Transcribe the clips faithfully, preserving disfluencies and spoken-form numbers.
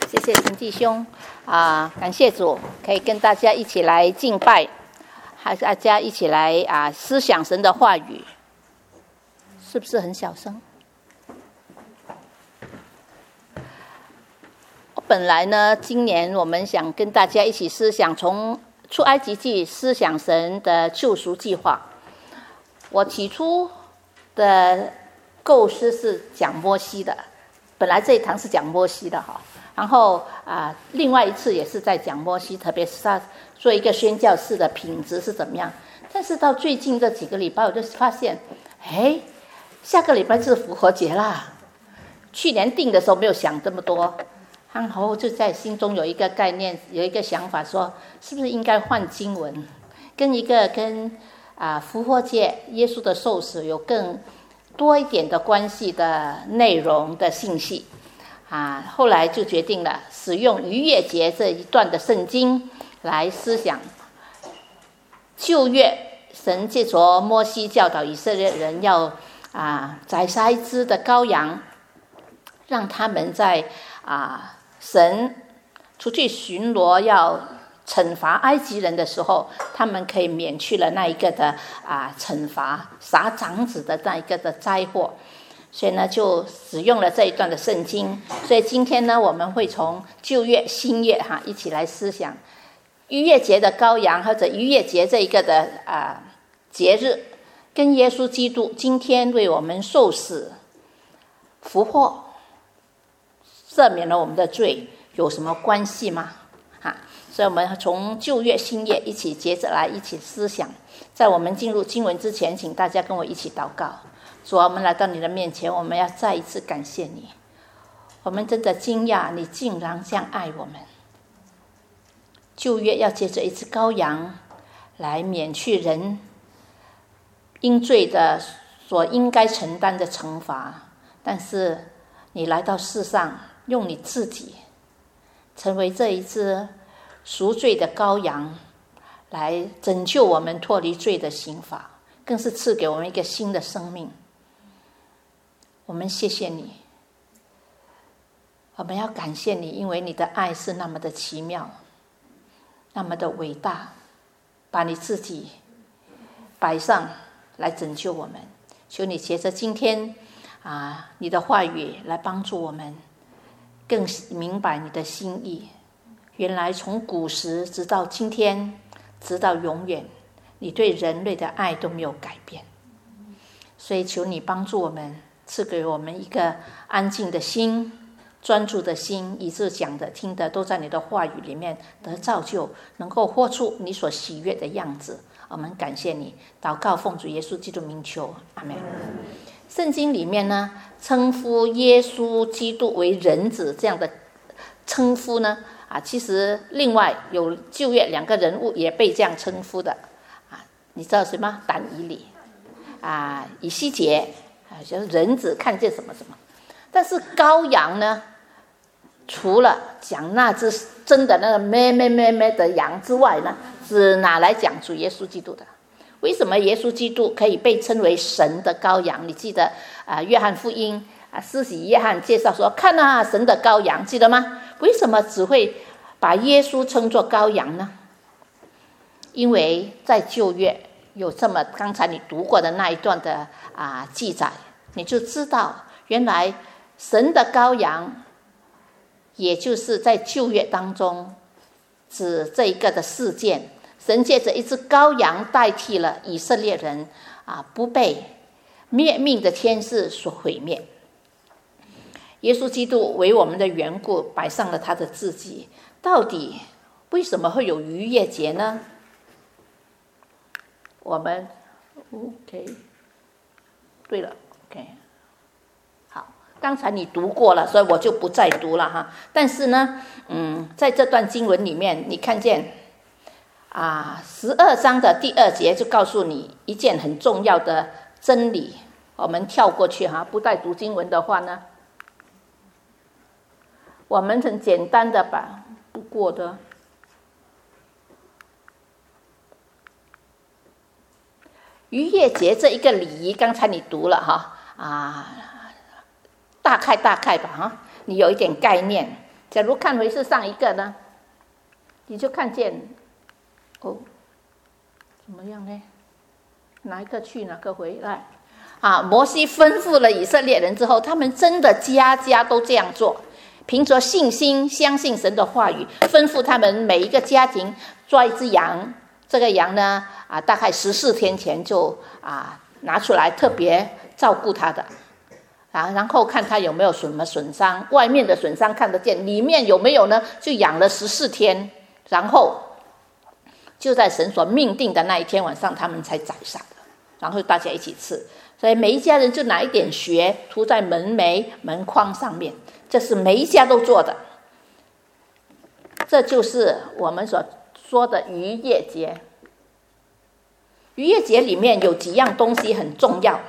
谢谢陈弟兄啊，感谢主，可以跟大家一起来敬拜，还是大家一起来啊思想神的话语，是不是很小声？本来呢，今年我们想跟大家一起思想从出埃及记思想神的救赎计划。我起初的构思是讲摩西的，本来这一堂是讲摩西的哈，然后啊、呃，另外一次也是在讲摩西，特别是他做一个宣教士的品质是怎么样。但是到最近这几个礼拜，我就发现，哎，下个礼拜就是复活节啦。去年定的时候没有想这么多。然后就在心中有一个概念，有一个想法说，是不是应该换经文，跟一个跟啊复活节耶稣的受死有更多一点的关系的内容的信息啊？后来就决定了使用逾越节这一段的圣经来思想旧约，神借着摩西教导以色列人要啊宰杀一只的羔羊，让他们在啊。神出去巡逻要惩罚埃及人的时候，他们可以免去了那一个的啊惩罚杀长子的那一个的灾祸，所以呢就使用了这一段的圣经。所以今天呢我们会从旧约新约哈一起来思想逾越节的羔羊，或者逾越节这一个的啊节日，跟耶稣基督今天为我们受死复活赦免了我们的罪有什么关系吗？啊，所以我们从旧约新约一起接着来一起思想。在我们进入经文之前，请大家跟我一起祷告。主啊，我们来到你的面前，我们要再一次感谢你。我们真的惊讶你竟然这样爱我们。旧约要借着一只羔羊来免去人因罪的所应该承担的惩罚，但是你来到世上，用你自己成为这一只赎罪的羔羊，来拯救我们脱离罪的刑罚，更是赐给我们一个新的生命。我们谢谢你，我们要感谢你，因为你的爱是那么的奇妙，那么的伟大，把你自己摆上来拯救我们。求你借着今天啊，你的话语来帮助我们更明白你的心意。原来从古时直到今天，直到永远，你对人类的爱都没有改变。所以求你帮助我们，赐给我们一个安静的心，专注的心，以致讲的听的都在你的话语里面得造就，能够活出你所喜悦的样子。我们感谢你，祷告奉主耶稣基督名求，阿们。圣经里面呢，称呼耶稣基督为人子这样的称呼呢，啊，其实另外有旧约两个人物也被这样称呼的，啊，你知道什么？但以理，啊，以西结，啊，就是人子看见什么什么。但是羔羊呢，除了讲那只真的那个咩咩咩咩的羊之外呢，只拿来讲主耶稣基督的。为什么耶稣基督可以被称为神的羔羊？你记得啊、呃，约翰福音啊，施洗约翰介绍说，看啊，神的羔羊，记得吗？为什么只会把耶稣称作羔羊呢？因为在旧约有这么刚才你读过的那一段的啊、呃、记载，你就知道原来神的羔羊，也就是在旧约当中指这一个的事件。神借着一只羔羊代替了以色列人啊，不被灭命的天使所毁灭。耶稣基督为我们的缘故摆上了他的自己。到底为什么会有逾越节呢？我们 OK 对了 OK 好，刚才你读过了，所以我就不再读了哈。但是呢，嗯，在这段经文里面，你看见啊，十二章的第二节就告诉你一件很重要的真理。我们跳过去哈，不带读经文的话呢，我们很简单的把不过的逾越节这一个礼仪，刚才你读了哈啊，大概大概吧哈，你有一点概念。 假如看回是上一个呢，你就看见哦，怎么样呢？哪一个去，哪个回来？啊，摩西吩咐了以色列人之后，他们真的家家都这样做，凭着信心相信神的话语，吩咐他们每一个家庭抓一只羊。这个羊呢，啊，大概十四天前就啊拿出来，特别照顾它的。啊，然后看它有没有什么损伤，外面的损伤看得见，里面有没有呢？就养了十四天，然后就在神所命定的那一天晚上，他们才宰杀的，然后大家一起吃。所以每一家人就拿一点血涂在门楣、门框上面，这是每一家都做的。这就是我们所说的逾越节。逾越节里面有几样东西很重要。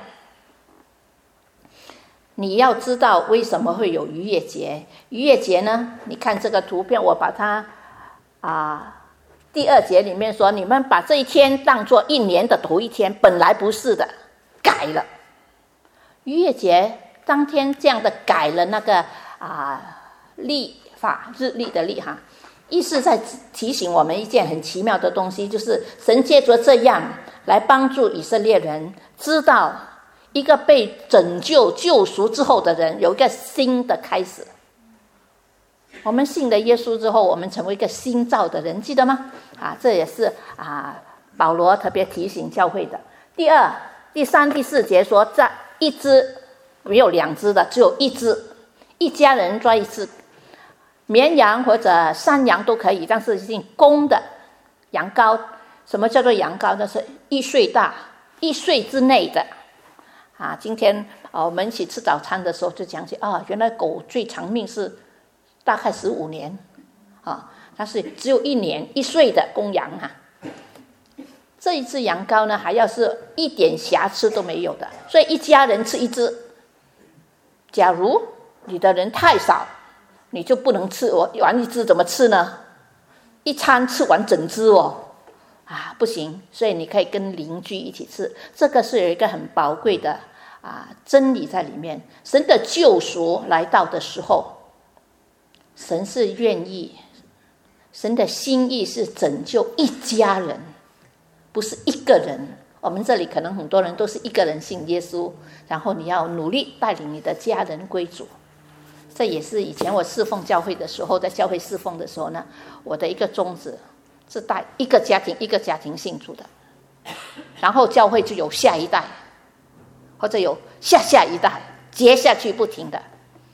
你要知道为什么会有逾越节？逾越节呢？你看这个图片，我把它啊，第二节里面说，你们把这一天当作一年的头一天，本来不是的，改了。逾越节当天这样的改了那个啊历法日历的历哈，意思在提醒我们一件很奇妙的东西，就是神借着这样来帮助以色列人知道。一个被拯救救赎之后的人有一个新的开始。我们信了耶稣之后，我们成为一个新造的人，记得吗？啊，这也是啊保罗特别提醒教会的。第二、第三、第四节说，在一只没有两只的，只有一只，一家人抓一只，绵羊或者山羊都可以，但是是公的羊羔。什么叫做羊羔？那是一岁大，一岁之内的。啊，今天啊，我们一起吃早餐的时候就讲起啊，原来狗最长命是大概十五年，啊，它是只有一年一岁的公羊啊。这一只羊羔呢，还要是一点瑕疵都没有的，所以一家人吃一只。假如你的人太少，你就不能吃我完一只怎么吃呢？一餐吃完整只哦。啊，不行，所以你可以跟邻居一起吃，这个是有一个很宝贵的啊真理在里面。神的救赎来到的时候，神是愿意，神的心意是拯救一家人，不是一个人。我们这里可能很多人都是一个人信耶稣，然后你要努力带领你的家人归主。这也是以前我侍奉教会的时候，在教会侍奉的时候呢，我的一个宗旨。是带一个家庭一个家庭信主的，然后教会就有下一代，或者有下下一代，接下去不停的。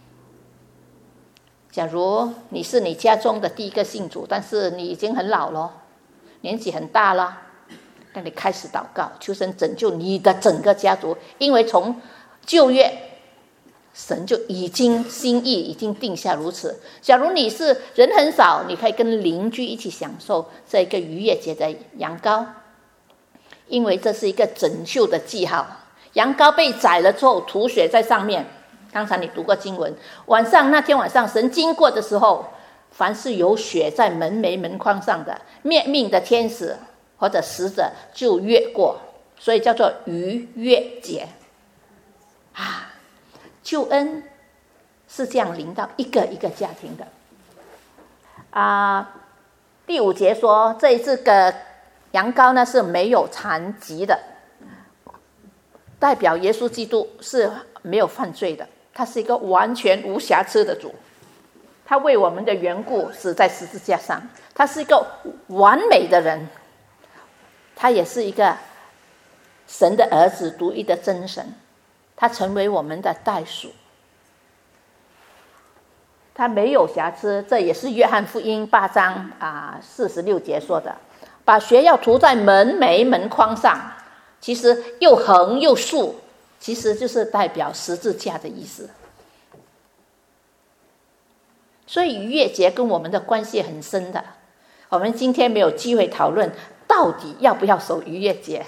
假如你是你家中的第一个信主，但是你已经很老了，年纪很大了，那你开始祷告，求神拯救你的整个家族，因为从旧约神就已经心意已经定下如此。假如你是人很少，你可以跟邻居一起享受这一个逾越节的羊羔，因为这是一个拯救的记号。羊羔被宰了之后，涂血在上面。刚才你读过经文，晚上那天晚上神经过的时候，凡是有血在门楣门框上的，灭命的天使或者使者就越过，所以叫做逾越节啊。救恩是这样临到一个一个家庭的啊。第五节说，这一次的羊羔呢是没有残疾的，代表耶稣基督是没有犯罪的，他是一个完全无瑕疵的主，他为我们的缘故死在十字架上，他是一个完美的人，他也是一个神的儿子，独一的真神，他成为我们的代赎，他没有瑕疵。这也是约翰福音八章啊四十六节说的，把血要涂在门楣门框上，其实又横又竖，其实就是代表十字架的意思。所以逾越节跟我们的关系很深的，我们今天没有机会讨论到底要不要守逾越节。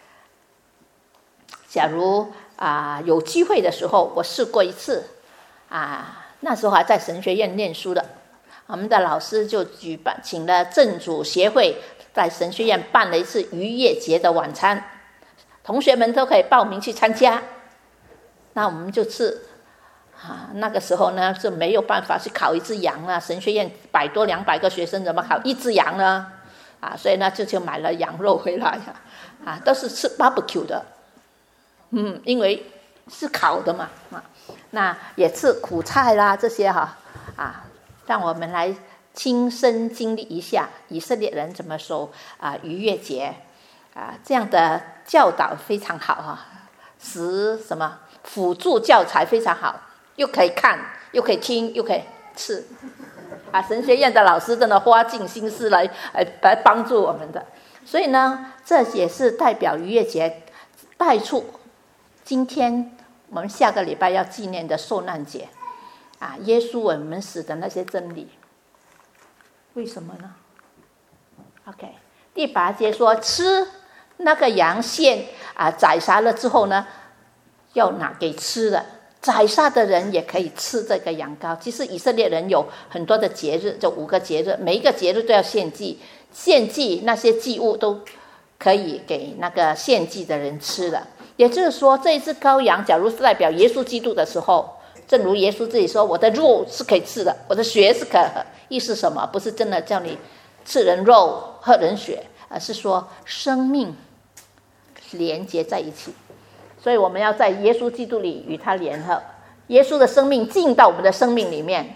假如啊、呃，有机会的时候，我试过一次啊，那时候还在神学院念书的，我们的老师就举办请了正主协会在神学院办了一次逾越节的晚餐，同学们都可以报名去参加。那我们就吃啊，那个时候呢是没有办法去烤一只羊啊，神学院百多两百个学生怎么烤一只羊呢？啊，所以呢就就买了羊肉回来啊，都是吃 barbecue 的，嗯，因为是烤的嘛，啊，那也吃苦菜啦这些哈，啊，让我们来亲身经历一下以色列人怎么守啊逾越节啊，这样的教导非常好哈，使什么辅助教材非常好，又可以看，又可以听，又可以吃。啊，神学院的老师真的花尽心思来来来帮助我们的，所以呢，这也是代表逾越节带出今天我们下个礼拜要纪念的受难节啊，耶稣为我们死的那些真理。为什么呢 ？OK， 第八节说吃那个羊献啊，宰杀了之后呢，要拿给吃的。宰杀的人也可以吃这个羊羔。其实以色列人有很多的节日，就五个节日，每一个节日都要献祭，献祭那些祭物都可以给那个献祭的人吃的。也就是说，这一只羔羊，假如是代表耶稣基督的时候，正如耶稣自己说：“我的肉是可以吃的，我的血是可喝。”意思什么？不是真的叫你吃人肉、喝人血，而是说生命连接在一起。所以我们要在耶稣基督里与他联合，耶稣的生命进到我们的生命里面，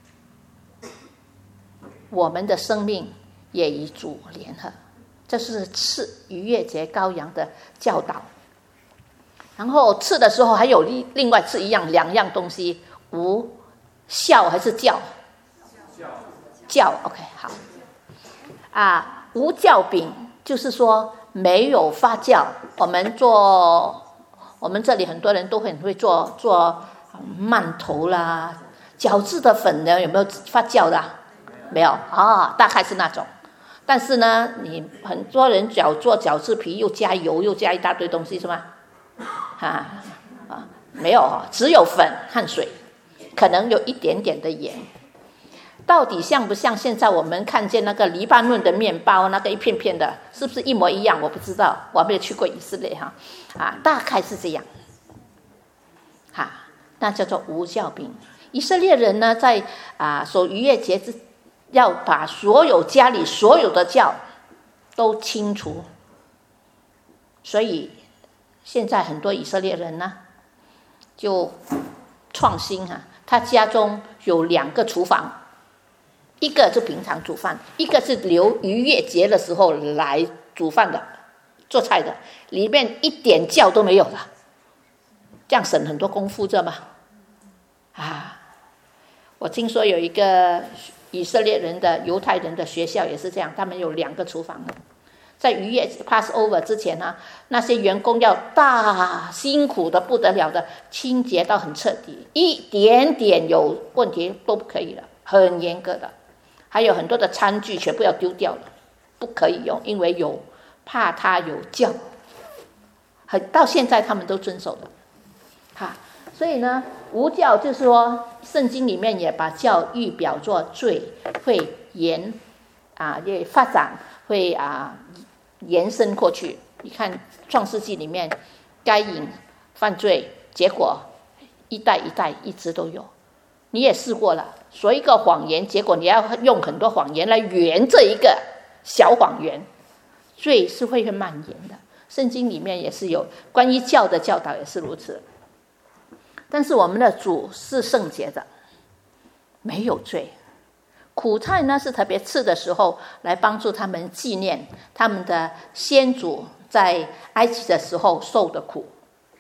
我们的生命也与主联合。这是吃逾越节羔羊的教导。然后吃的时候还有另外吃一样两样东西，无酵还是酵？酵 OK 好。啊，无酵饼就是说没有发酵。我们做我们这里很多人都很会做做馒头啦，饺子的粉呢有没有发酵的、啊？没有啊，大概是那种。但是呢，你很多人饺做饺子皮又加油又加一大堆东西是吗？啊啊，没有，只有粉和水，可能有一点点的盐。到底像不像现在我们看见那个黎巴嫩的面包，那个一片片的，是不是一模一样？我不知道，我没有去过以色列哈，啊，大概是这样，哈、啊，那叫做无酵饼。以色列人呢，在啊守逾越节之，要把所有家里所有的酵都清除，所以现在很多以色列人呢，就创新啊，他家中有两个厨房。一个是平常煮饭，一个是留逾越节的时候来煮饭的、做菜的，里面一点酵都没有了，这样省很多功夫，知道吗？啊，我听说有一个以色列人的犹太人的学校也是这样，他们有两个厨房的，在逾越 Passover 之前呢、啊，那些员工要大辛苦的不得了的清洁到很彻底，一点点有问题都不可以了，很严格的。还有很多的餐具全部要丢掉了，不可以用，因为有怕它有酵。很到现在他们都遵守的，哈。所以呢，无酵就是说，圣经里面也把酵预表作罪，会延啊，也发展，会啊延伸过去。你看创世纪里面，该隐犯罪，结果一代一代一直都有。你也试过了，说一个谎言，结果你要用很多谎言来圆这一个小谎言，罪是会蔓延的。圣经里面也是有关于酵的教导，也是如此。但是我们的主是圣洁的，没有罪。苦菜呢是特别吃的时候来帮助他们纪念他们的先祖在埃及的时候受的苦。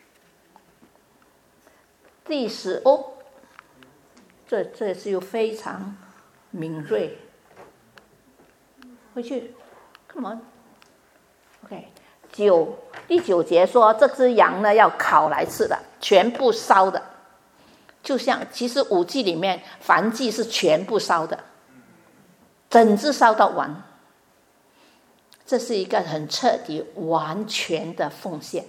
第十哦。这这是又非常敏锐，回去 ，come on， OK， 九第九节说这只羊呢要烤来吃的，全部烧的，就像其实五祭里面燔祭是全部烧的，整只烧到完，这是一个很彻底完全的奉献。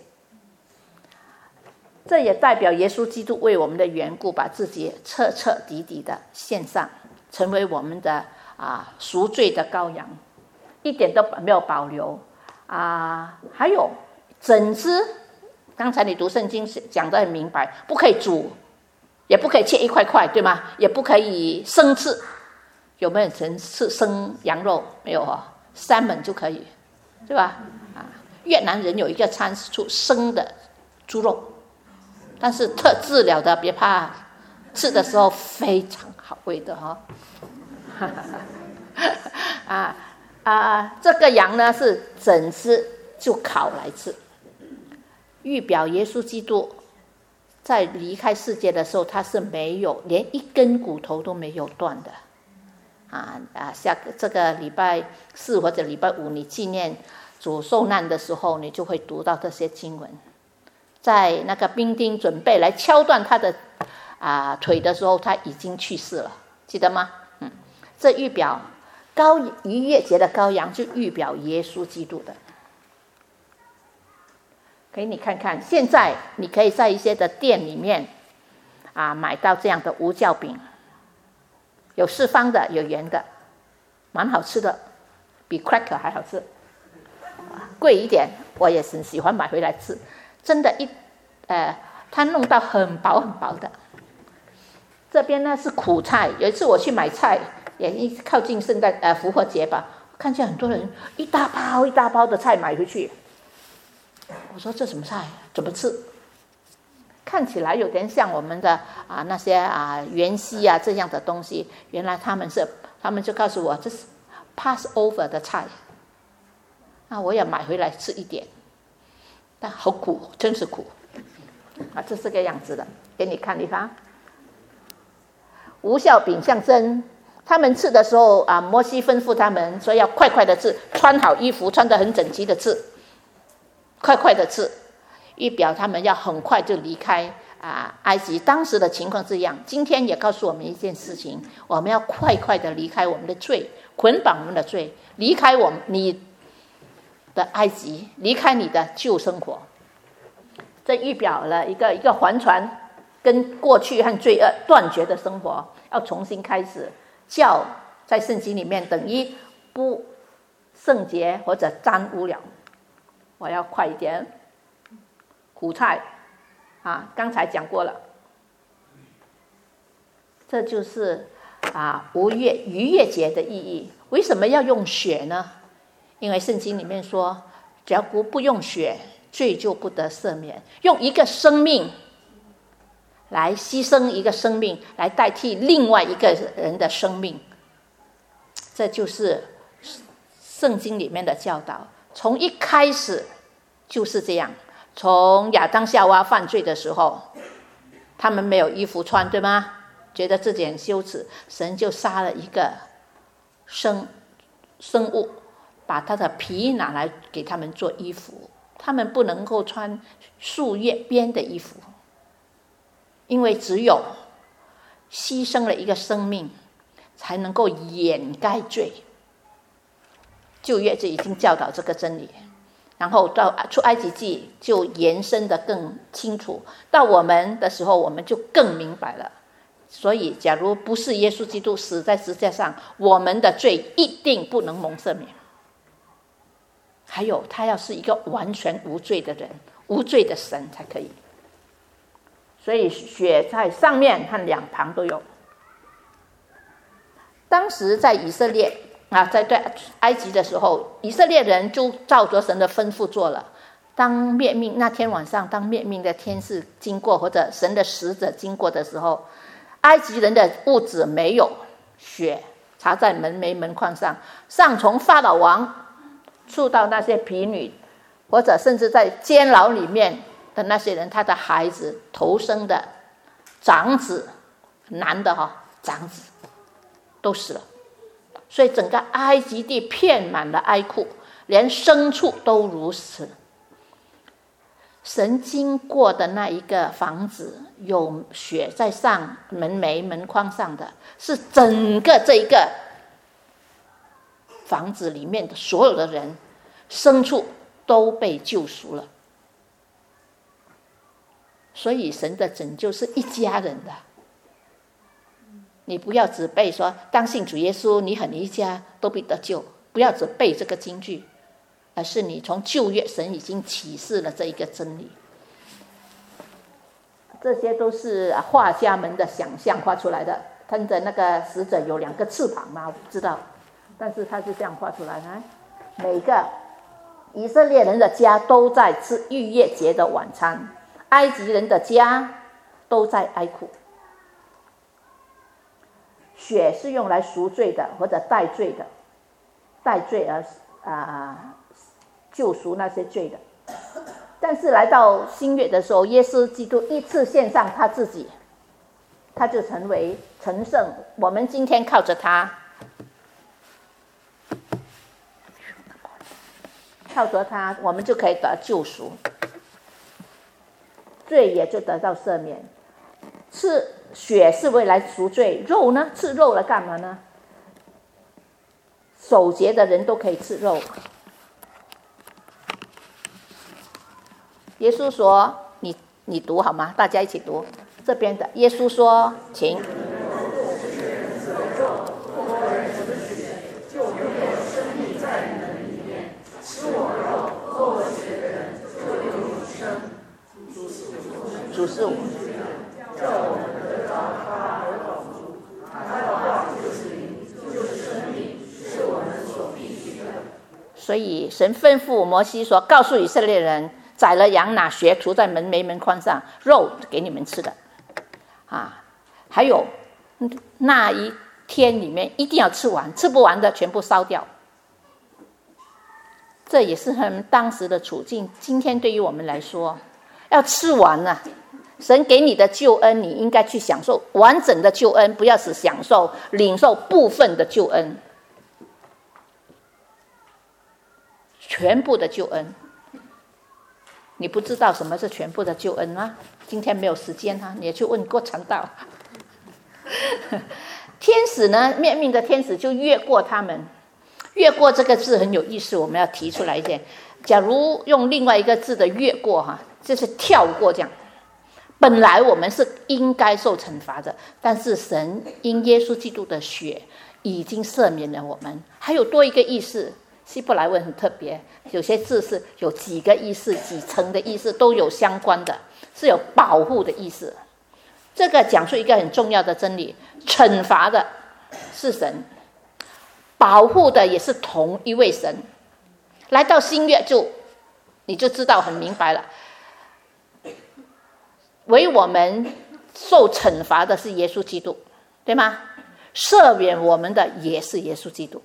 这也代表耶稣基督为我们的缘故，把自己彻彻底底的献上，成为我们的啊赎罪的羔羊，一点都没有保留啊。还有整只，刚才你读圣经讲得很明白，不可以煮， 也不可以切一块块，对吗？也不可以生吃。有没有人吃生羊肉？没有哦，三文就可以，对吧？啊，越南人有一个餐是出生的猪肉，但是特制了的，别怕，吃的时候非常好味的哈、哦。啊啊，这个羊呢是整只就烤来吃，预表耶稣基督在离开世界的时候，他是没有连一根骨头都没有断的。啊啊，下个这个礼拜四或者礼拜五，你纪念主受难的时候，你就会读到这些经文。在那个兵丁准备来敲断他的啊腿的时候，他已经去世了，记得吗？嗯，这预表羔逾越节的羔羊，就预表耶稣基督的。给你看看，现在你可以在一些的店里面啊买到这样的无酵饼。有四方的，有圆的，蛮好吃的，比 cracker 还好吃，贵一点，我也很喜欢买回来吃。真的一，呃，它弄到很薄很薄的。这边呢是苦菜，有一次我去买菜，也一靠近圣诞呃复活节吧，看见很多人一大包一大包的菜买回去，我说这什么菜？怎么吃？看起来有点像我们的啊那些啊芫荽啊这样的东西，原来他们是他们就告诉我这是 Passover 的菜，那我也买回来吃一点，但好苦，真是苦啊！这是个样子的，给你看一看。无酵饼象征他们吃的时候啊，摩西吩咐他们说要快快的吃，穿好衣服，穿得很整齐的吃，快快的吃。预表他们要很快就离开啊埃及。当时的情况这样，今天也告诉我们一件事情，我们要快快的离开我们的罪，捆绑我们的罪，离开我们你的埃及，离开你的旧生活。这预表了一个一个还传，跟过去和罪恶断绝的生活要重新开始。教在圣经里面等于不圣洁或者沾污了。我要快一点。苦菜啊，刚才讲过了，这就是啊无越逾越节的意义。为什么要用血呢？因为圣经里面说，只要不不用血，罪就不得赦免。用一个生命来牺牲一个生命，来代替另外一个人的生命，这就是圣经里面的教导。从一开始就是这样。从亚当夏娃犯罪的时候，他们没有衣服穿，对吗？觉得自己很羞耻，神就杀了一个生生物，把他的皮拿来给他们做衣服。他们不能够穿树叶编的衣服，因为只有牺牲了一个生命，才能够掩盖罪。旧约就已经教导这个真理。然后到出埃及记就延伸得更清楚，到我们的时候我们就更明白了。所以假如不是耶稣基督死在十字架上，我们的罪一定不能蒙赦免。还有他要是一个完全无罪的人，无罪的神才可以。所以血在上面和两旁都有。当时在以色列啊，在对埃及的时候，以色列人就照着神的吩咐做了。当灭命那天晚上，当灭命的天使经过，或者神的使者经过的时候，埃及人的屋子没有血擦在门楣门框上，上从法老王触到那些婢女，或者甚至在监牢里面的那些人，他的孩子头生的长子，男的哈、哦、长子都死了。所以整个埃及地遍满了哀哭，连牲畜都如此。神经过的那一个房子有血在上门楣门框上的，是整个这一个房子里面的所有的人，牲畜都被救赎了。所以神的拯救是一家人的。你不要只背说当信主耶稣你和你一家都必得救，不要只背这个经句，而是你从旧约神已经启示了这一个真理。 这些都是画家们的想象画出来的。他的那个使者有两个翅膀吗？我不知道，但是他是这样画出来的。每个以色列人的家都在吃逾越节的晚餐，埃及人的家都在哀哭。血是用来赎罪的，或者代罪的，代罪而啊救赎那些罪的。但是来到新约的时候，耶稣基督一次献上他自己，他就成为成圣。我们今天靠着他，靠着他，我们就可以得救赎，罪也就得到赦免。吃血是为来赎罪，肉呢？吃肉来干嘛呢？守节的人都可以吃肉。耶稣说：“你你读好吗？大家一起读这边的。”耶稣说：“请。”主是我。所以神吩咐摩西说：“告诉以色列人，宰了羊拿血涂在门楣门框上，肉给你们吃的。”啊，还有那一天里面一定要吃完，吃不完的全部烧掉。这也是他们当时的处境。今天对于我们来说，要吃完了、啊。神给你的救恩，你应该去享受完整的救恩，不要只享受领受部分的救恩，全部的救恩。你不知道什么是全部的救恩吗？今天没有时间啊，你也去问过传道。天使呢，灭命的天使就越过他们。越过这个字很有意思，我们要提出来一点。假如用另外一个字的越过哈，就是跳过这样。本来我们是应该受惩罚的，但是神因耶稣基督的血已经赦免了我们。还有多一个意思，希伯来文很特别，有些字是有几个意思、几层的意思都有相关的，是有保护的意思。这个讲述一个很重要的真理：惩罚的是神，保护的也是同一位神。来到新约就你就知道很明白了。为我们受惩罚的是耶稣基督，对吗？赦免我们的也是耶稣基督。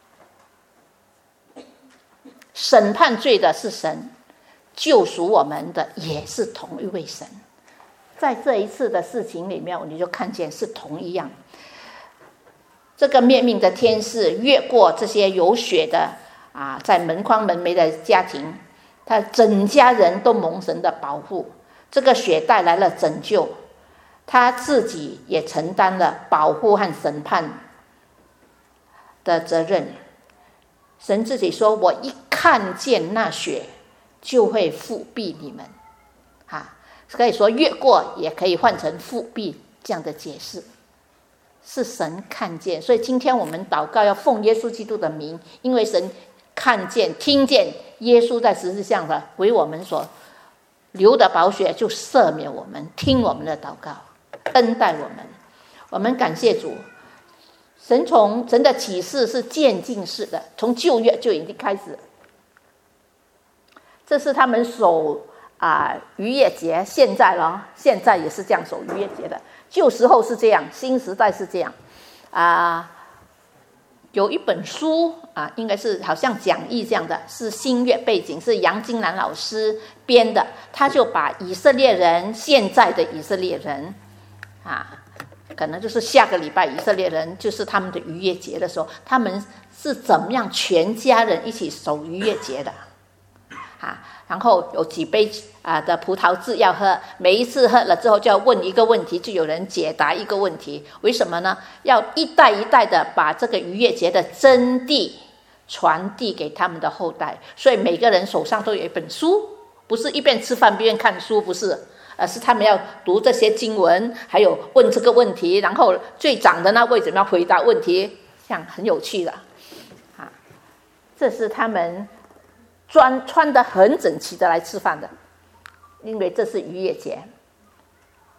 审判罪的是神，救赎我们的也是同一位神。在这一次的事情里面，你就看见是同一样。这个灭命的天使越过这些有血的啊，在门框门楣的家庭，他整家人都蒙神的保护。这个血带来了拯救，他自己也承担了保护和审判的责任。神自己说：“我一看见那血，就会复庇你们。”啊，可以说越过，也可以换成复庇这样的解释。是神看见，所以今天我们祷告要奉耶稣基督的名，因为神看见、听见耶稣在十字架上为我们所流的宝血，就赦免我们，听我们的祷告，恩待我们。我们感谢主，神从神的启示是渐进式的，从旧约就已经开始。这是他们守啊逾越节，现在了，现在也是这样守逾越节的。旧时候是这样，新时代是这样。啊，有一本书啊，应该是好像讲义这样的，是新约背景，是杨金兰老师编的。他就把以色列人，现在的以色列人啊，可能就是下个礼拜以色列人就是他们的逾越节的时候，他们是怎么样全家人一起守逾越节的啊？然后有几杯啊的葡萄汁要喝，每一次喝了之后就要问一个问题，就有人解答一个问题。为什么呢？要一代一代的把这个逾越节的真谛传递给他们的后代。所以每个人手上都有一本书，不是一边吃饭一边看书，不是，而是他们要读这些经文，还有问这个问题，然后最长的那位怎么样回答问题，这样很有趣的啊。这是他们穿穿得很整齐的来吃饭的，因为这是逾越节。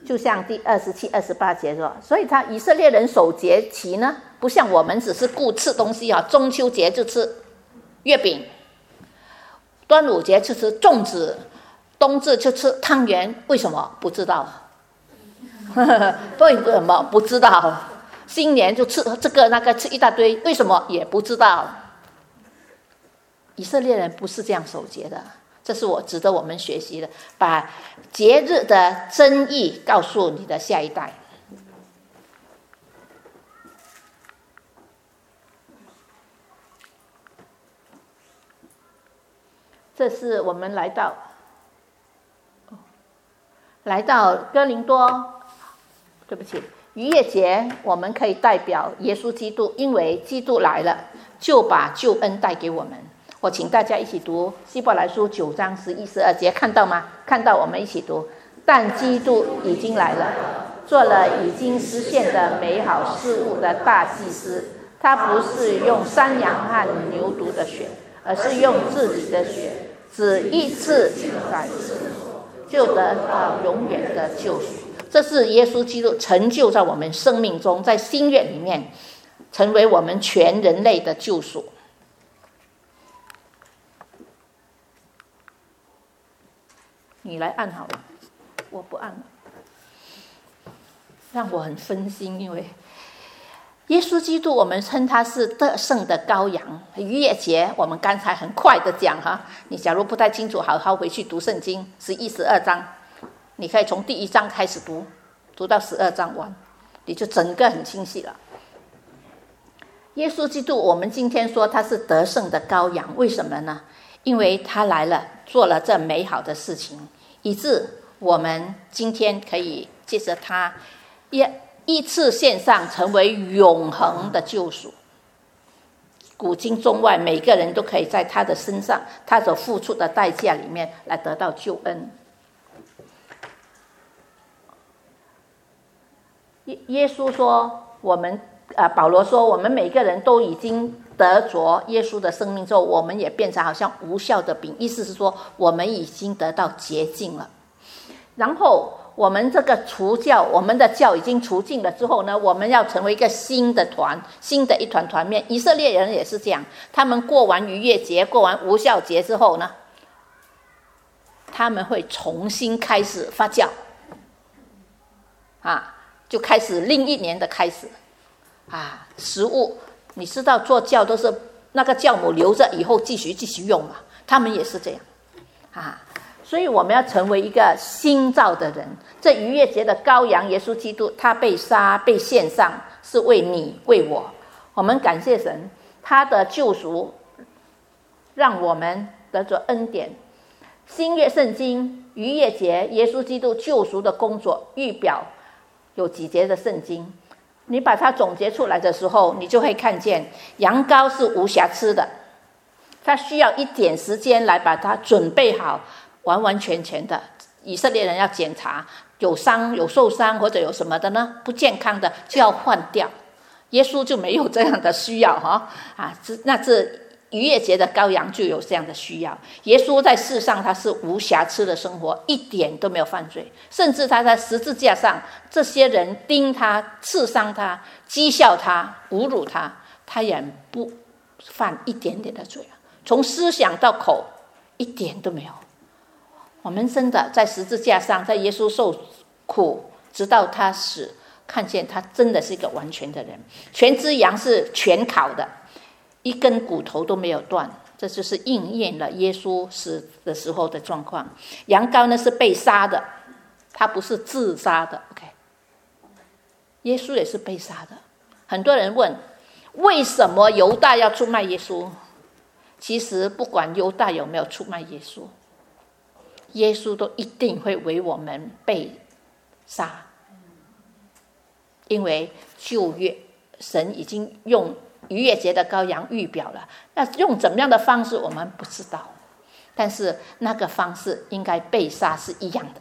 就像第二十七、二十八节说，所以他以色列人守节期呢，不像我们只是顾吃东西啊，中秋节就吃月饼，端午节就吃粽子，冬至就吃汤圆，为什么？不知道。为什么？不知道。新年就吃这个那个，吃一大堆，为什么？也不知道。以色列人不是这样守节的。这是我值得我们学习的，把节日的真意告诉你的下一代。这是我们来到来到哥林多，对不起，逾越节，我们可以代表耶稣基督，因为基督来了，就把救恩带给我们。我请大家一起读希伯来书九章十一、十二节，看到吗？看到，我们一起读。但基督已经来了，做了已经实现的美好事物的大祭司。他不是用山羊和牛犊的血，而是用自己的血，只一次在世，就得到永远的救赎。这是耶稣基督成就在我们生命中，在新约里面成为我们全人类的救赎。你来按好了，我不按了，让我很分心。因为耶稣基督，我们称他是得胜的羔羊。逾越节我们刚才很快的讲哈，你假如不太清楚，好好回去读圣经十一、十二章，你可以从第一章开始读，读到十二章完，你就整个很清晰了。耶稣基督，我们今天说他是得胜的羔羊，为什么呢？因为他来了，做了这美好的事情，以致我们今天可以借着他一次献上，成为永恒的救赎。古今中外，每个人都可以在他的身上，他所付出的代价里面来得到救恩。耶稣说，我们呃，保罗说，我们每个人都已经得着耶稣的生命之后，我们也变成好像无效的饼，意思是说，我们已经得到洁净了。然后我们这个除教，我们的教已经除尽了之后呢，我们要成为一个新的团，新的一团团面。以色列人也是这样，他们过完逾越节，过完无酵节之后呢，他们会重新开始发酵，啊，就开始另一年的开始。啊，食物你知道做酵都是那个酵母留着以后继续继续用嘛，他们也是这样啊。所以我们要成为一个新造的人。这逾越节的羔羊耶稣基督，他被杀被献上，是为你为我。我们感谢神，他的救赎让我们得着恩典。新约圣经逾越节耶稣基督救赎的工作预表有几节的圣经，你把它总结出来的时候，你就会看见羊羔是无瑕疵的，它需要一点时间来把它准备好，完完全全的。以色列人要检查有伤有受伤或者有什么的呢，不健康的就要换掉。耶稣就没有这样的需要哈啊，那这逾越节的羔羊就有这样的需要。耶稣在世上他是无瑕疵的生活，一点都没有犯罪，甚至他在十字架上，这些人钉他、刺伤他、讥笑他、侮辱他，他也不犯一点点的罪了。从思想到口，一点都没有。我们真的在十字架上，在耶稣受苦，直到他死，看见他真的是一个完全的人。全只羊是全烤的，一根骨头都没有断，这就是应验了耶稣死的时候的状况。羊羔呢是被杀的，他不是自杀的。 OK， 耶稣也是被杀的。很多人问，为什么犹大要出卖耶稣？其实不管犹大有没有出卖耶稣，耶稣都一定会为我们被杀，因为旧约神已经用逾越节的羔羊预表了，那用怎么样的方式我们不知道，但是那个方式应该被杀是一样的。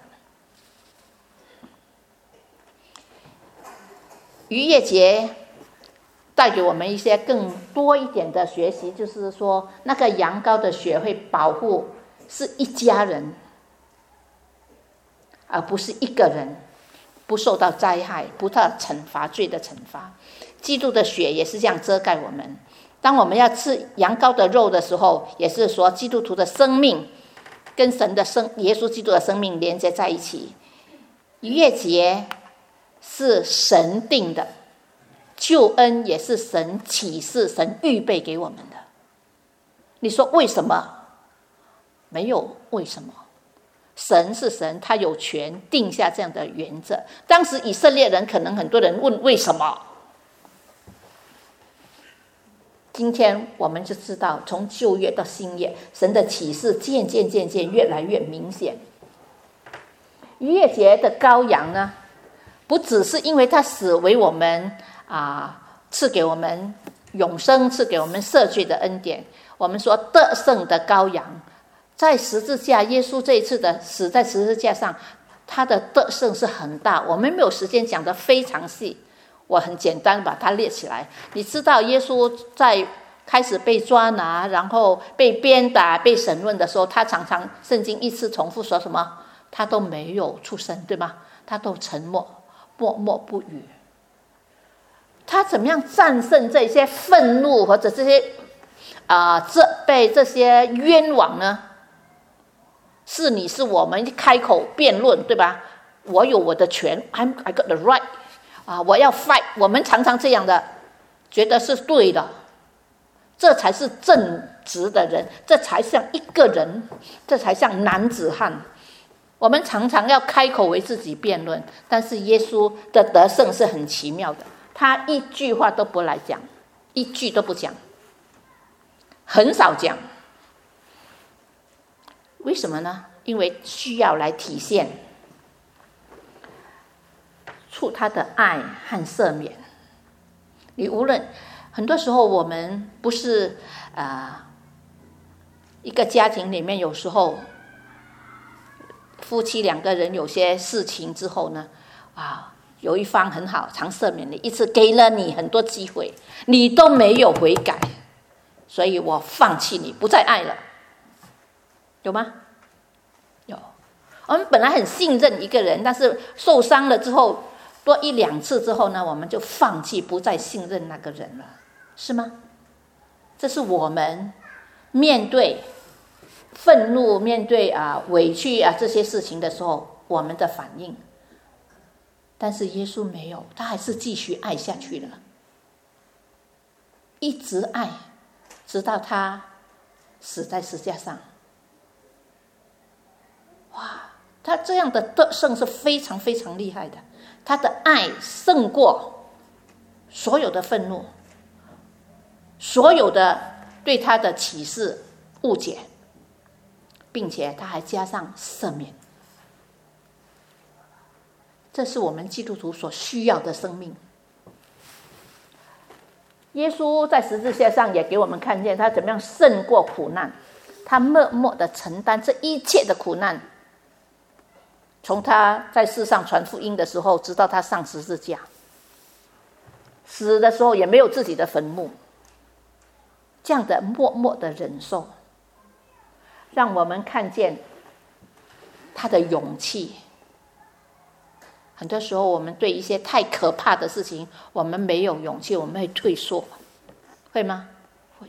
逾越节带给我们一些更多一点的学习，就是说那个羊羔的血会保护是一家人，而不是一个人。 不受到灾害，不到惩罚罪的惩罚。基督的血也是这样遮盖我们。当我们要吃羊羔的肉的时候，也是说基督徒的生命跟神的生耶稣基督的生命连接在一起。逾越节是神定的，救恩也是神启示、神预备给我们的。你说为什么？没有为什么。神是神，他有权定下这样的原则。当时以色列人可能很多人问为什么，今天我们就知道，从旧约到新约，神的启示渐渐渐渐越来越明显。逾越节的羔羊呢，不只是因为他死为我们啊赐给我们永生，赐给我们赦罪的恩典。我们说得胜的羔羊，在十字架，耶稣这一次的死在十字架上，他的得胜是很大。我们没有时间讲得非常细，我很简单把它列起来。你知道耶稣在开始被抓拿，然后被鞭打、被审问的时候，他常常圣经一次重复说什么？他都没有出声，对吗？他都沉默，默默不语。他怎么样战胜这些愤怒或者这些啊、呃、责备、这些冤枉呢？是你是我们开口辩论，对吧？我有我的权 ，I'm I got the right 啊，我要 fight。我们常常这样的，觉得是对的，这才是正直的人，这才像一个人，这才像男子汉。我们常常要开口为自己辩论，但是耶稣的得胜是很奇妙的，他一句话都不来讲，一句都不讲，很少讲。为什么呢？因为需要来体现出他的爱和赦免。你无论很多时候我们不是啊、呃，一个家庭里面有时候夫妻两个人有些事情之后呢，啊，有一方很好，常赦免你一次，给了你很多机会，你都没有悔改，所以我放弃你，不再爱了。有吗？有。我们本来很信任一个人，但是受伤了之后，多一两次之后呢，我们就放弃，不再信任那个人了，是吗？这是我们面对愤怒、面对啊委屈啊这些事情的时候，我们的反应。但是耶稣没有，他还是继续爱下去了，一直爱，直到他死在十字架上。哇，他这样的得胜是非常非常厉害的，他的爱胜过所有的愤怒，所有的对他的启示误解，并且他还加上赦免。这是我们基督徒所需要的生命。耶稣在十字架上也给我们看见他怎么样胜过苦难，他默默的承担这一切的苦难，从他在世上传福音的时候，直到他上十字架，死的时候也没有自己的坟墓，这样的默默的忍受，让我们看见他的勇气。很多时候我们对一些太可怕的事情，我们没有勇气，我们会退缩，会吗？会。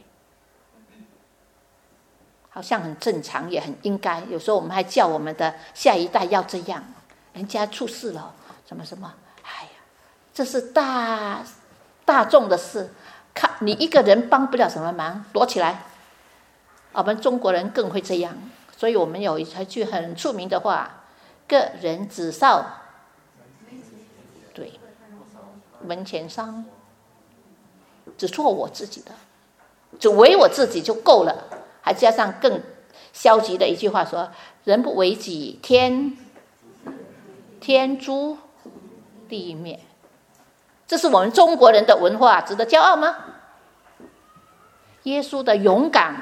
好像很正常，也很应该。有时候我们还叫我们的下一代要这样，人家出事了，什么什么，哎呀，这是大大众的事，看你一个人帮不了什么忙，躲起来。我们中国人更会这样，所以我们有一句很出名的话：个人只扫。对，门前伤，只做我自己的，只为我自己就够了。还加上更消极的一句话说：人不为己，天天诛地灭。这是我们中国人的文化，值得骄傲吗？耶稣的勇敢，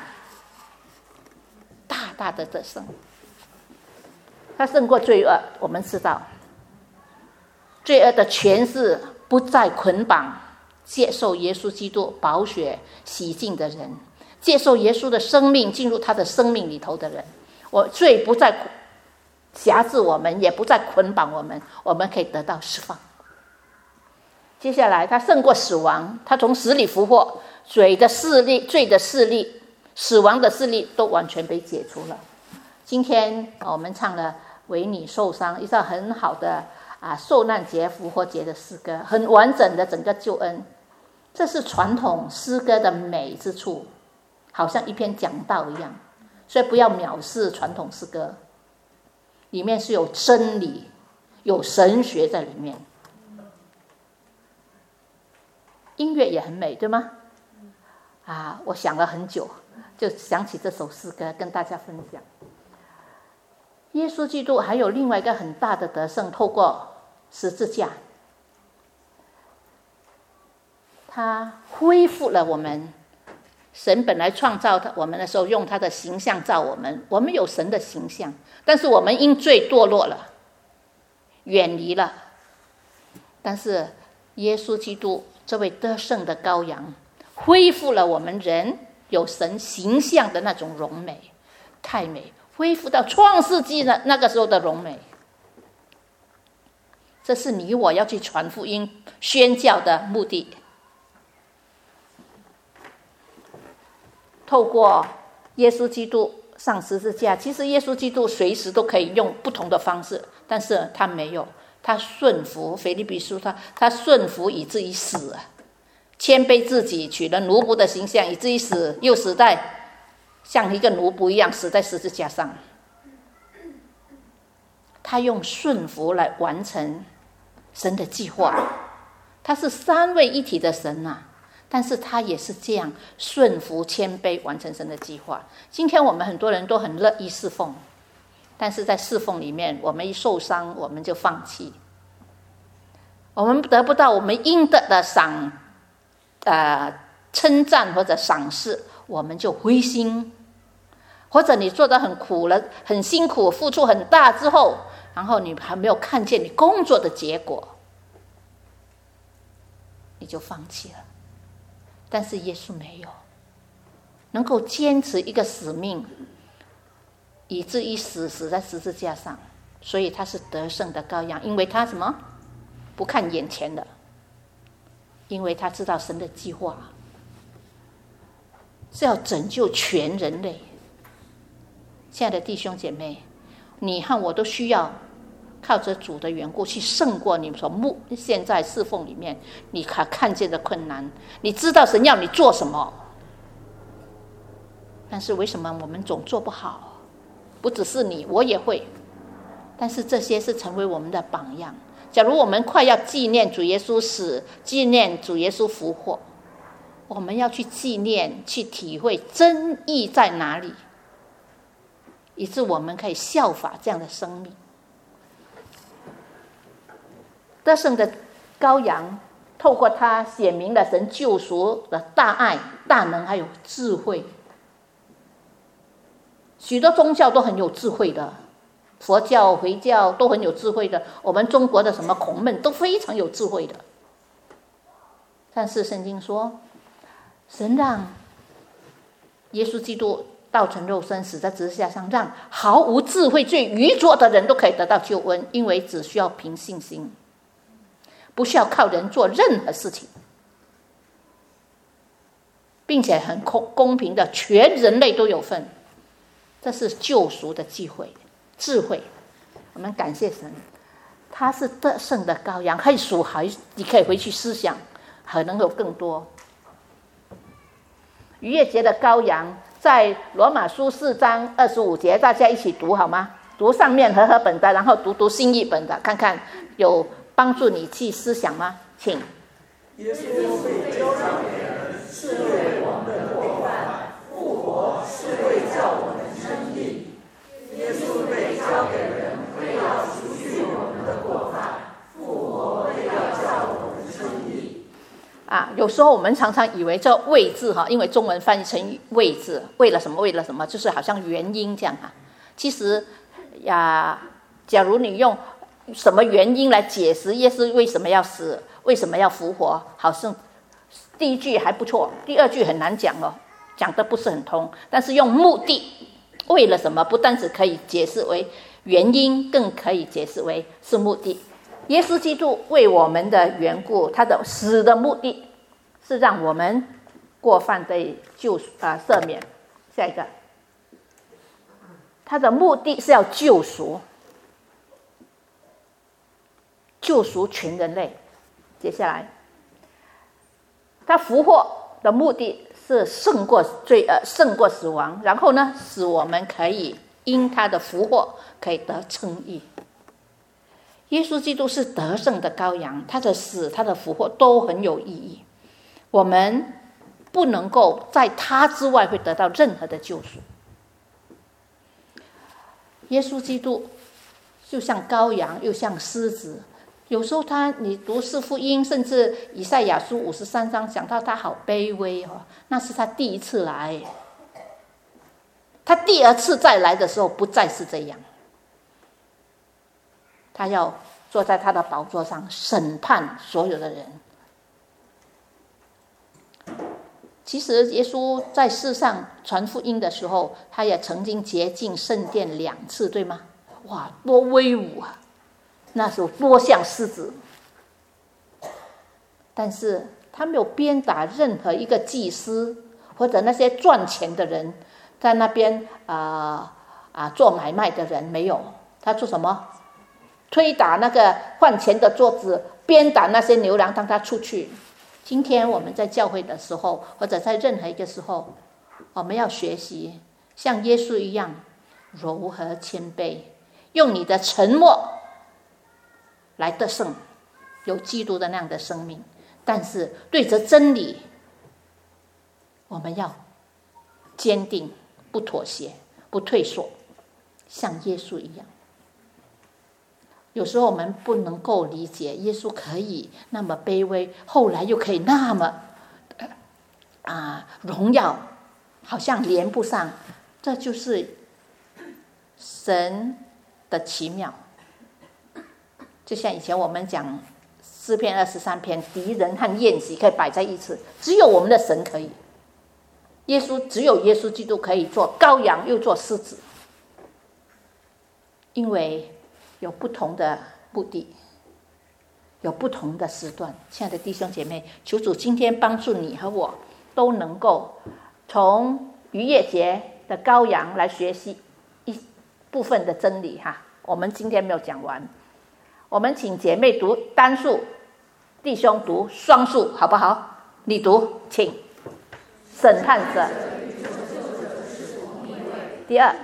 大大的得胜，他胜过罪恶。我们知道罪恶的权势不再捆绑接受耶稣基督宝血洗净的人，接受耶稣的生命进入他的生命里头的人，我罪不再辖制我们，也不再捆绑我们，我们可以得到释放。接下来他胜过死亡，他从死里复活，罪的势力、罪的势力、死亡的势力都完全被解除了。今天我们唱了为你受伤，一首很好的啊受难节、复活节的诗歌，很完整的整个救恩。这是传统诗歌的美之处，好像一篇讲道一样。所以不要藐视传统诗歌，里面是有真理、有神学在里面。音乐也很美，对吗？啊，我想了很久，就想起这首诗歌跟大家分享。耶稣基督还有另外一个很大的得胜，透过十字架，他恢复了我们。神本来创造我们的时候，用他的形象造我们，我们有神的形象，但是我们因罪堕落了，远离了。但是耶稣基督这位得胜的羔羊，恢复了我们人有神形象的那种荣美，太美，恢复到创世纪的那个时候的荣美。这是你我要去传福音、宣教的目的。透过耶稣基督上十字架，其实耶稣基督随时都可以用不同的方式，但是他没有，他顺服。腓立比书他他顺服以至于死，谦卑自己，取了奴仆的形象，以至于死，又死在像一个奴仆一样死在十字架上。他用顺服来完成神的计划。他是三位一体的神啊，但是他也是这样顺服谦卑完成神的计划。今天我们很多人都很乐意侍奉，但是在侍奉里面，我们一受伤我们就放弃，我们得不到我们应得的赏呃称赞或者赏识，我们就灰心。或者你做得很苦了，很辛苦，付出很大之后，然后你还没有看见你工作的结果，你就放弃了。但是耶稣没有，能够坚持一个使命，以至于死死在十字架上，所以他是得胜的羔羊。因为他什么？不看眼前的，因为他知道神的计划是要拯救全人类。亲爱的弟兄姐妹，你和我都需要靠着主的缘故去胜过你所目现在侍奉里面你看看见的困难。你知道神要你做什么，但是为什么我们总做不好？不只是你，我也会。但是这些是成为我们的榜样。假如我们快要纪念主耶稣死，纪念主耶稣复活，我们要去纪念，去体会真意在哪里，以致我们可以效法这样的生命。得胜的羔羊透过他显明了神救赎的大爱、大能还有智慧。许多宗教都很有智慧的，佛教、回教都很有智慧的，我们中国的什么孔门都非常有智慧的。但是圣经说，神让耶稣基督道成肉身，死在十字架上，让毫无智慧、最愚拙的人都可以得到救恩，因为只需要凭信心，不需要靠人做任何事情，并且很公平的，全人类都有份。这是救赎的机会、智慧。我们感谢神，他是得胜的羔羊，可以数还你可以回去思想，还能有更多。逾越节的羔羊在罗马书四章二十五节，大家一起读好吗？读上面和合本的，然后读读新译本的，看看有帮助你去思想吗？请。 耶稣为交账给人，是为我们的过犯；复活是为叫我们称义。耶稣被交给人，为要除去我们的过犯；复活为要叫我们称义。 啊，有时候我们常常以为这为字哈，因为中文翻译成为字，为了什么？为了什么？就是好像原因这样啊。其实呀，假如你用什么原因来解释耶稣为什么要死，为什么要复活，好像第一句还不错，第二句很难讲哦，讲得不是很通。但是用目的，为了什么，不单只可以解释为原因更可以解释为是目的。耶稣基督为我们的缘故，他的死的目的是让我们过犯得救啊赦免。下一个，他的目的是要救赎，救赎全人类。接下来，他复活的目的是胜过罪呃胜过死亡，然后呢，使我们可以因他的复活可以得称义。耶稣基督是得胜的羔羊，他的死他的复活都很有意义，我们不能够在他之外会得到任何的救赎。耶稣基督就像羔羊又像狮子，有时候他你读四福音甚至以赛亚书五十三章讲到他好卑微哦，那是他第一次来，他第二次再来的时候不再是这样，他要坐在他的宝座上审判所有的人。其实耶稣在世上传福音的时候，他也曾经洁净圣殿两次，对吗？哇，多威武啊！那时候多像狮子，但是他没有鞭打任何一个祭司或者那些赚钱的人，在那边啊啊做买卖的人没有，他做什么？推打那个换钱的桌子，鞭打那些牛郎，让他出去。今天我们在教会的时候，或者在任何一个时候，我们要学习像耶稣一样柔和谦卑，用你的沉默来得胜，有基督的那样的生命。但是对着真理，我们要坚定，不妥协，不退缩，像耶稣一样。有时候我们不能够理解耶稣可以那么卑微，后来又可以那么啊荣耀，好像连不上。这就是神的奇妙。就像以前我们讲诗篇二十三篇，敌人和宴席可以摆在一起，只有我们的神可以。耶稣只有耶稣基督可以做羔羊，又做狮子，因为有不同的目的，有不同的时段。亲爱的弟兄姐妹，求主今天帮助你和我都能够从逾越节的羔羊来学习一部分的真理哈。我们今天没有讲完，我们请姐妹读单数，弟兄读双数，好不好？你读，请。审判者，第二。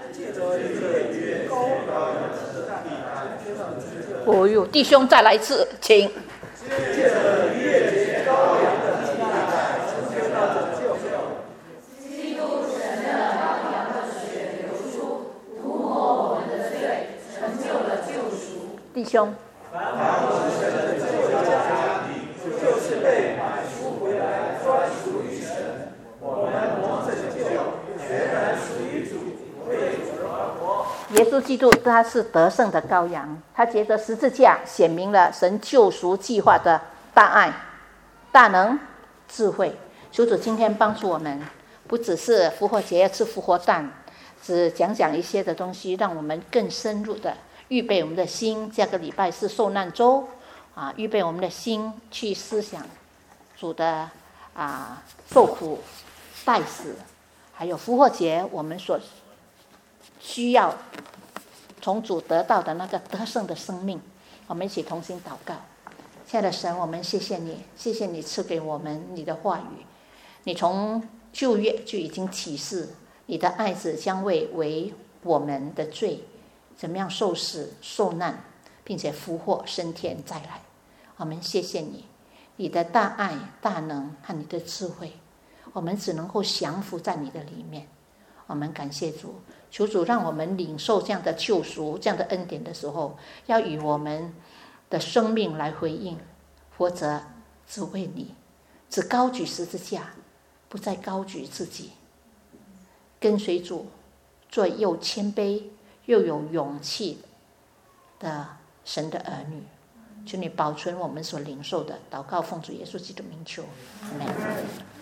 哦呦，弟兄再来一次，请。 借着逾越节羔羊的祭代，成就了拯救。基督神的羔羊的血流出，涂抹我们的罪，成就了救赎。 弟兄， 凡我神的救家里，就是被买赎回来，专属于神。我们蒙拯救，全然属于主，为主而活。 耶稣基督他是得胜的羔羊，他借着十字架显明了神救赎计划的大爱、大能、智慧。求主今天帮助我们，不只是复活节要吃复活蛋，只讲讲一些的东西，让我们更深入的预备我们的心。下个礼拜是受难周啊，预备我们的心去思想主的啊受苦、代死，还有复活节我们所需要从主得到的那个得胜的生命。我们一起同心祷告。亲爱的神，我们谢谢你，谢谢你赐给我们你的话语。你从旧约就已经启示，你的爱子将为为我们的罪怎么样受死受难，并且复活升天再来。我们谢谢你，你的大爱、大能和你的智慧，我们只能够降服在你的里面。我们感谢主，求主让我们领受这样的救赎、这样的恩典的时候，要以我们的生命来回应，或者只为你，只高举十字架，不再高举自己，跟随主，做又谦卑又有勇气的神的儿女。求你保存我们所领受的，祷告奉主耶稣基督名求，阿们。